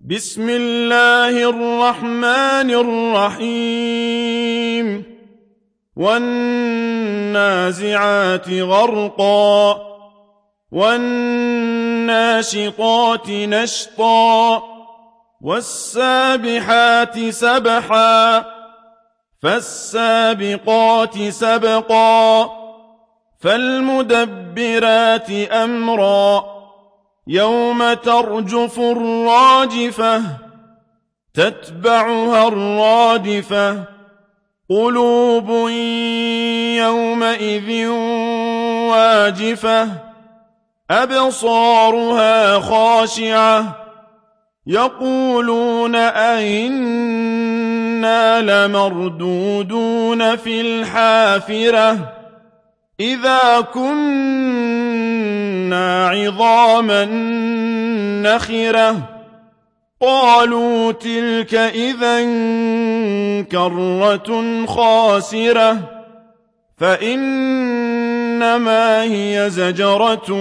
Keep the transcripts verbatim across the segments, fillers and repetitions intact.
بسم الله الرحمن الرحيم والنازعات غرقا والناشطات نشطا والسابحات سبحا فالسابقات سبقا فالمدبرات أمرا يوم ترجف الراجفة تتبعها الرادفة قلوب يومئذ واجفة أبصارها خاشعة يقولون أئنا لمردودون في الحافرة إذا كنا عظاما نخرة قالوا تلك إذا كرة خاسرة فإنما هي زجرة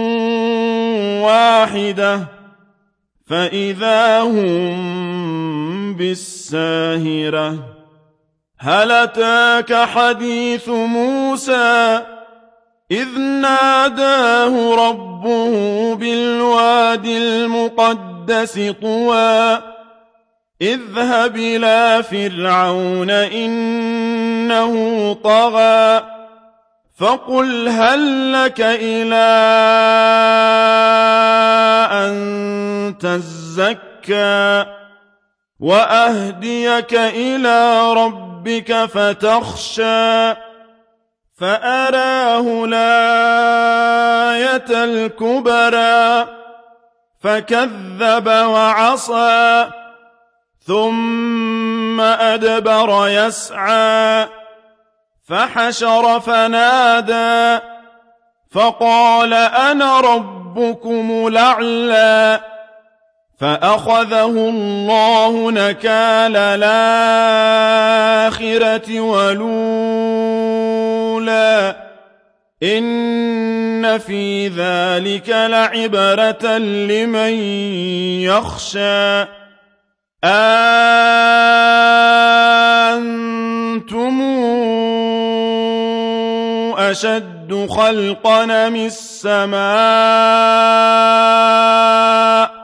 واحدة فإذا هم بالساهرة هل أتاك حديث موسى إذ ناداه ربه بالواد المقدس طوى اذهب إلى فرعون إنه طغى فقل هل لك إلى أن تزكى وأهديك إلى ربك فتخشى فأراه الآية الكبرى فكذب وعصى ثم أدبر يسعى فحشر فنادى فقال أنا ربكم الأعلى فأخذه الله نكال الآخرة والأولى إن في ذلك لعبرة لمن يخشى أنتم أشد خلقا من السماء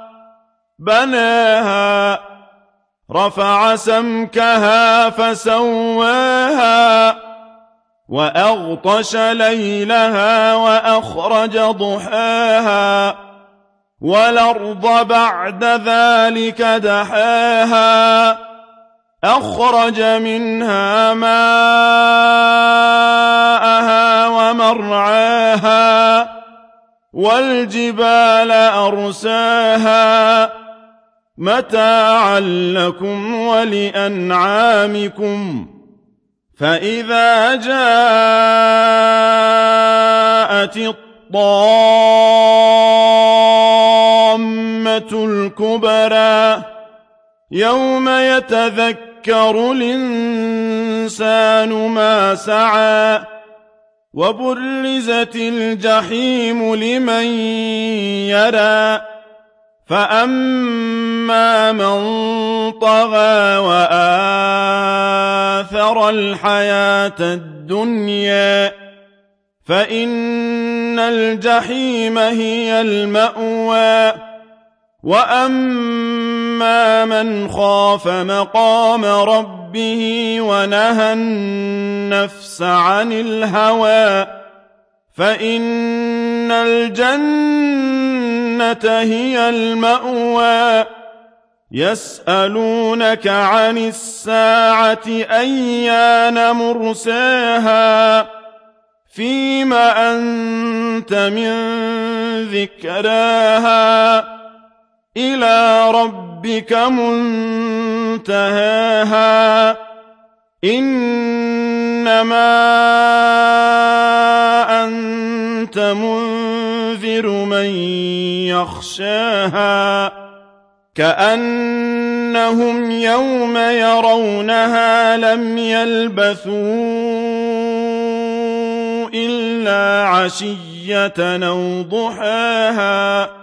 بناها رفع سمكها فسواها وأغطش ليلها وأخرج ضحاها والأرض بعد ذلك دحاها أخرج منها ماءها ومرعاها والجبال أرساها متاعا لكم ولأنعامكم فإذا جاءت الطامة الكبرى يوم يتذكر الإنسان ما سعى وبرزت الجحيم لمن يرى فأما من طغى وآثر الحياة الدنيا فإن الجحيم هي المأوى وأما من خاف مقام ربه ونهى النفس عن الهوى فإن الجنة هي المأوى يسألونك عن الساعة أيان مرساها فيم أنت من ذكراها إلى ربك منتهاها إنما أنت منذر من يخشاها كأنهم يوم يرونها لم يلبثوا إلا عشية أو ضحاها